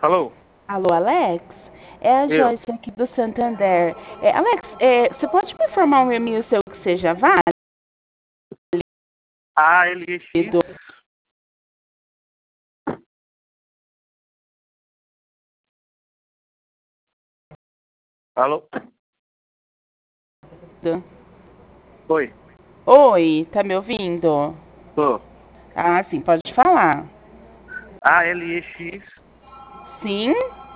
Alô? Alô, Alex? É a Eu. Joyce aqui do Santander. Alex, você pode me informar um e-mail seu que seja válido? ALX. Alô? Oi. Oi, tá me ouvindo? Tô. Ah, sim, pode falar. ALX. Sim,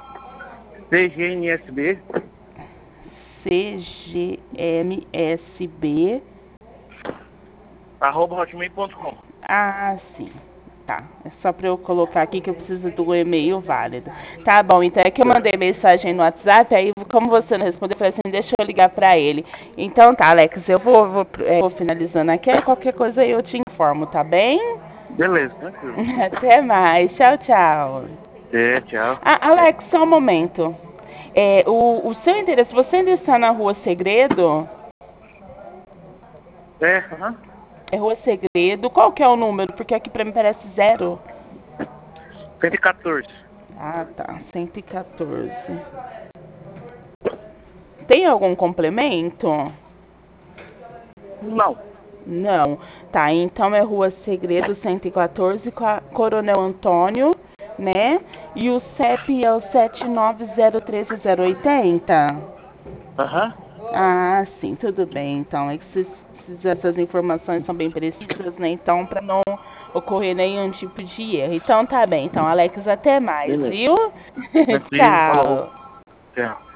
CGNSB. CGMSB. @hotmail.com. Ah, sim. Tá. É só para eu colocar aqui que eu preciso do e-mail válido. Tá bom, então é que eu mandei mensagem no WhatsApp, aí como você não respondeu, eu falei assim, deixa eu ligar para ele. Então tá, Alex, eu vou finalizando aqui, aí qualquer coisa aí eu te informo, tá bem? Beleza, tranquilo. Até mais. Tchau, tchau. Tchau. Ah, Alex, só um momento. O seu endereço, você ainda está na Rua Segredo? Aham. É Rua Segredo. Qual que é o número? Porque aqui pra mim parece zero. 114. Ah, tá. 114. Tem algum complemento? Não. Não. Tá, então é Rua Segredo 114 com a Coronel Antônio, né? E o CEP é o 79013080. Aham. Ah, sim, tudo bem. Então, é que essas informações são bem precisas, né? Então, para não ocorrer nenhum tipo de erro. Então, tá bem. Então, Alex, até mais, Beleza. viu? Tranquilo, falou. Tchau. Tchau.